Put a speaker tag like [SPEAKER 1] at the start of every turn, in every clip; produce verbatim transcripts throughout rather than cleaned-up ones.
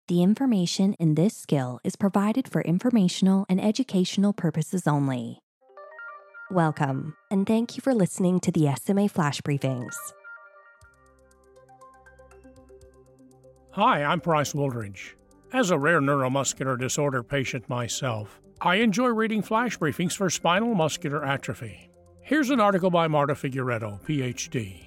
[SPEAKER 1] The information in this skill is provided for informational and educational purposes only. Welcome, and thank you for listening to the S M A Flash Briefings.
[SPEAKER 2] Hi, I'm Bryce Wooldridge. As a rare neuromuscular disorder patient myself, I enjoy reading flash briefings for spinal muscular atrophy. Here's an article by Marta Figueredo, P H D.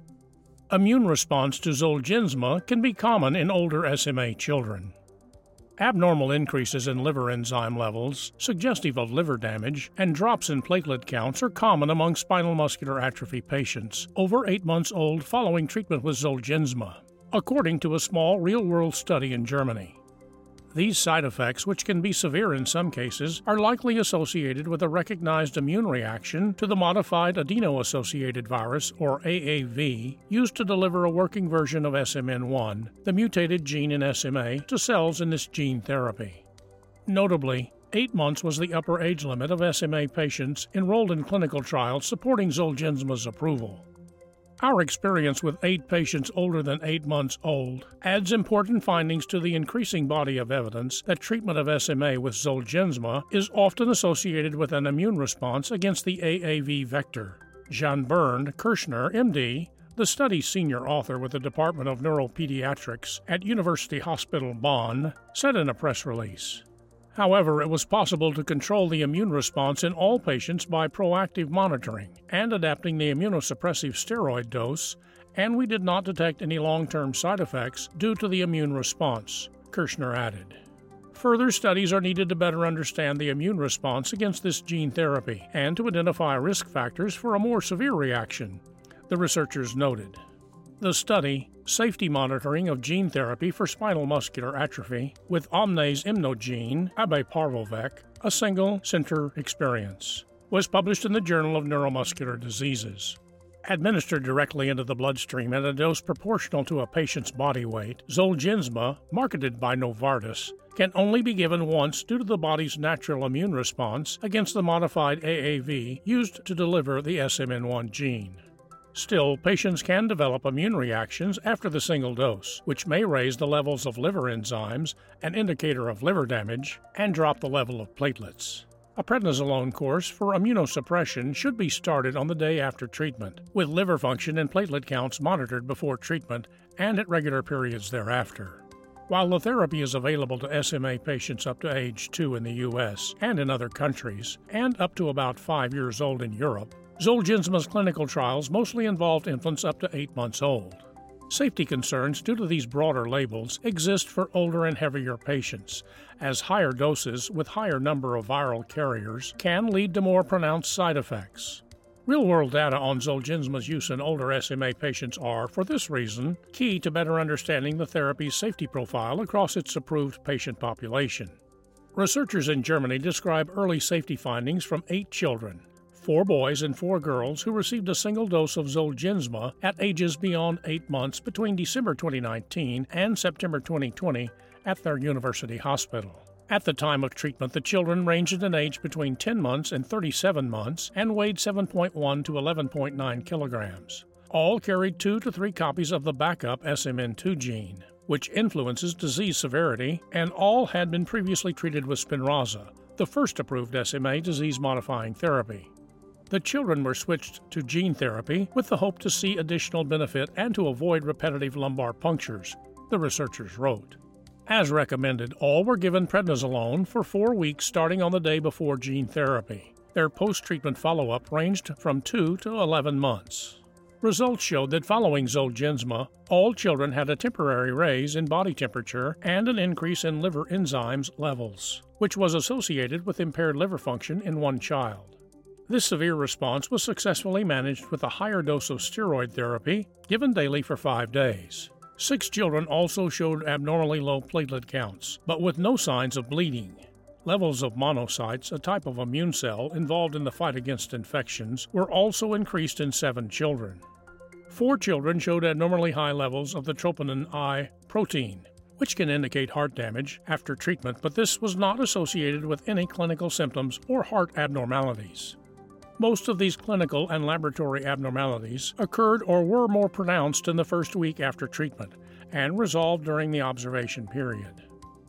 [SPEAKER 2] Immune response to Zolgensma can be common in older S M A children. Abnormal increases in liver enzyme levels, suggestive of liver damage, and drops in platelet counts are common among spinal muscular atrophy patients over eight months old following treatment with Zolgensma, according to a small real-world study in Germany. These side effects, which can be severe in some cases, are likely associated with a recognized immune reaction to the modified adeno-associated virus, or A A V, used to deliver a working version of S M N one, the mutated gene in S M A, to cells in this gene therapy. Notably, eight months was the upper age limit of S M A patients enrolled in clinical trials supporting Zolgensma's approval. Our experience with eight patients older than eight months old adds important findings to the increasing body of evidence that treatment of S M A with Zolgensma is often associated with an immune response against the A A V vector. Jean Bernd Kirschner, M D, the study's senior author with the Department of Neuropediatrics at University Hospital Bonn, said in a press release. However, it was possible to control the immune response in all patients by proactive monitoring and adapting the immunosuppressive steroid dose, and we did not detect any long-term side effects due to the immune response, Kirschner added. Further studies are needed to better understand the immune response against this gene therapy and to identify risk factors for a more severe reaction, the researchers noted. The study, Safety Monitoring of Gene Therapy for Spinal Muscular Atrophy with Omnase Immunogene, Abeparvovec, a single-center experience, was published in the Journal of Neuromuscular Diseases. Administered directly into the bloodstream at a dose proportional to a patient's body weight, Zolgensma, marketed by Novartis, can only be given once due to the body's natural immune response against the modified A A V used to deliver the S M N one gene. Still, patients can develop immune reactions after the single dose, which may raise the levels of liver enzymes, an indicator of liver damage, and drop the level of platelets. A prednisolone course for immunosuppression should be started on the day after treatment, with liver function and platelet counts monitored before treatment and at regular periods thereafter. While the therapy is available to S M A patients up to age two in the U S and in other countries, and up to about five years old in Europe, Zolgensma's clinical trials mostly involved infants up to eight months old. Safety concerns due to these broader labels exist for older and heavier patients, as higher doses with higher number of viral carriers can lead to more pronounced side effects. Real-world data on Zolgensma's use in older S M A patients are, for this reason, key to better understanding the therapy's safety profile across its approved patient population. Researchers in Germany describe early safety findings from eight children, four boys and four girls who received a single dose of Zolgensma at ages beyond eight months between December twenty nineteen and September twenty twenty at their university hospital. At the time of treatment, the children ranged in age between ten months and thirty-seven months and weighed seven point one to eleven point nine kilograms. All carried two to three copies of the backup S M N two gene, which influences disease severity, and all had been previously treated with Spinraza, the first approved S M A disease-modifying therapy. The children were switched to gene therapy with the hope to see additional benefit and to avoid repetitive lumbar punctures, the researchers wrote. As recommended, all were given prednisolone for four weeks starting on the day before gene therapy. Their post-treatment follow-up ranged from two to eleven months. Results showed that following Zolgensma, all children had a temporary raise in body temperature and an increase in liver enzymes levels, which was associated with impaired liver function in one child. This severe response was successfully managed with a higher dose of steroid therapy given daily for five days. Six children also showed abnormally low platelet counts, but with no signs of bleeding. Levels of monocytes, a type of immune cell involved in the fight against infections, were also increased in seven children. Four children showed abnormally high levels of the troponin I protein, which can indicate heart damage after treatment, but this was not associated with any clinical symptoms or heart abnormalities. Most of these clinical and laboratory abnormalities occurred or were more pronounced in the first week after treatment and resolved during the observation period.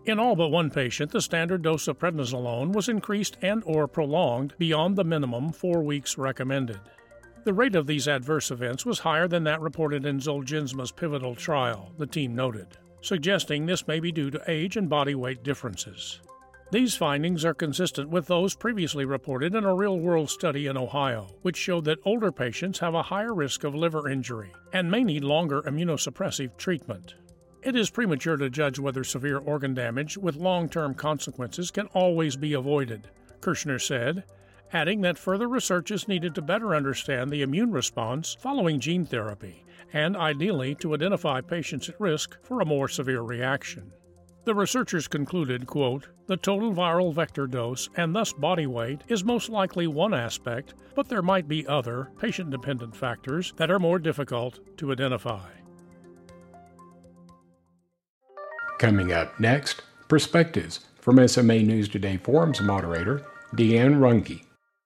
[SPEAKER 2] In all but one patient, the standard dose of prednisolone was increased and or prolonged beyond the minimum four weeks recommended. The rate of these adverse events was higher than that reported in Zolgensma's pivotal trial, the team noted, suggesting this may be due to age and body weight differences. These findings are consistent with those previously reported in a real-world study in Ohio, which showed that older patients have a higher risk of liver injury and may need longer immunosuppressive treatment. It is premature to judge whether severe organ damage with long-term consequences can always be avoided, Kirschner said, adding that further research is needed to better understand the immune response following gene therapy and ideally to identify patients at risk for a more severe reaction. The researchers concluded, quote, the total viral vector dose and thus body weight is most likely one aspect, but there might be other patient-dependent factors that are more difficult to identify.
[SPEAKER 3] Coming up next, Perspectives from S M A News Today Forums moderator, Deanne Runge.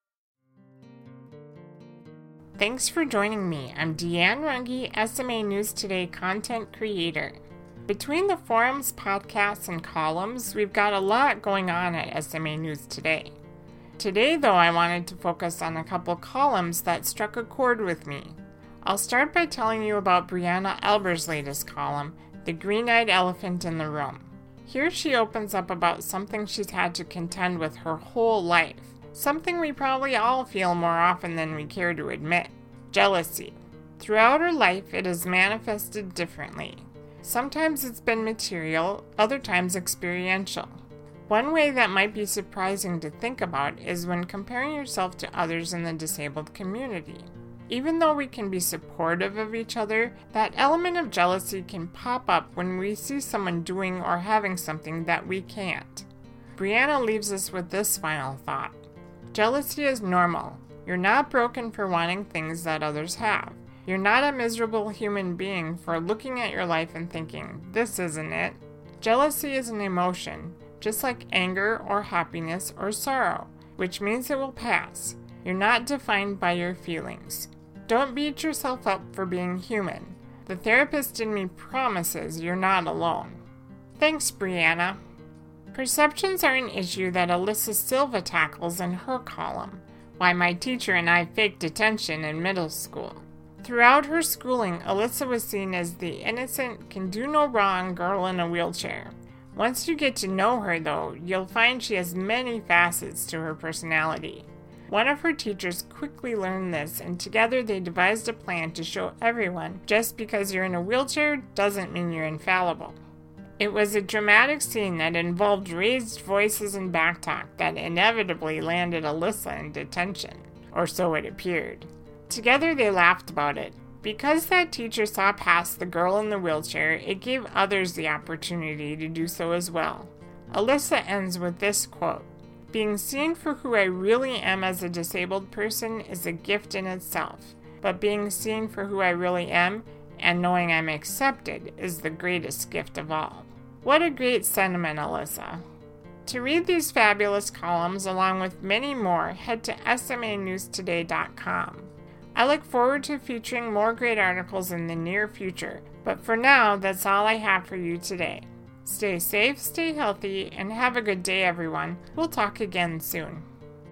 [SPEAKER 4] Thanks for joining me. I'm Deanne Runge, S M A News Today content creator. Between the forums, podcasts, and columns, we've got a lot going on at S M A News Today. Today, though, I wanted to focus on a couple columns that struck a chord with me. I'll start by telling you about Brianna Elber's latest column, The Green-Eyed Elephant in the Room. Here she opens up about something she's had to contend with her whole life, something we probably all feel more often than we care to admit: jealousy. Throughout her life, it has manifested differently. Sometimes it's been material, other times experiential. One way that might be surprising to think about is when comparing yourself to others in the disabled community. Even though we can be supportive of each other, that element of jealousy can pop up when we see someone doing or having something that we can't. Brianna leaves us with this final thought: jealousy is normal. You're not broken for wanting things that others have. You're not a miserable human being for looking at your life and thinking, this isn't it. Jealousy is an emotion, just like anger or happiness or sorrow, which means it will pass. You're not defined by your feelings. Don't beat yourself up for being human. The therapist in me promises you're not alone. Thanks, Brianna. Perceptions are an issue that Alyssa Silva tackles in her column, Why My Teacher and I Faked Attention in Middle School. Throughout her schooling, Alyssa was seen as the innocent, can-do-no-wrong girl in a wheelchair. Once you get to know her, though, you'll find she has many facets to her personality. One of her teachers quickly learned this, and together they devised a plan to show everyone just because you're in a wheelchair doesn't mean you're infallible. It was a dramatic scene that involved raised voices and backtalk that inevitably landed Alyssa in detention, or so it appeared. Together they laughed about it. Because that teacher saw past the girl in the wheelchair, it gave others the opportunity to do so as well. Alyssa ends with this quote: "Being seen for who I really am as a disabled person is a gift in itself, but being seen for who I really am and knowing I'm accepted is the greatest gift of all." What a great sentiment, Alyssa. To read these fabulous columns along with many more, head to S M A news today dot com. I look forward to featuring more great articles in the near future, but for now, that's all I have for you today. Stay safe, stay healthy, and have a good day, everyone. We'll talk again soon.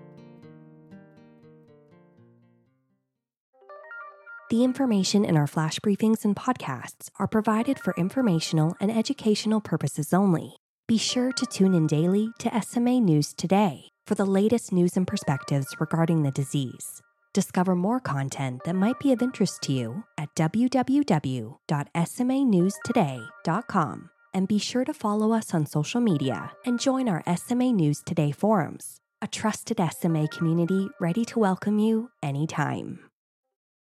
[SPEAKER 1] The information in our flash briefings and podcasts are provided for informational and educational purposes only. Be sure to tune in daily to S M A News Today for the latest news and perspectives regarding the disease. Discover more content that might be of interest to you at w w w dot s m a news today dot com. And be sure to follow us on social media and join our S M A News Today forums, a trusted S M A community ready to welcome you anytime.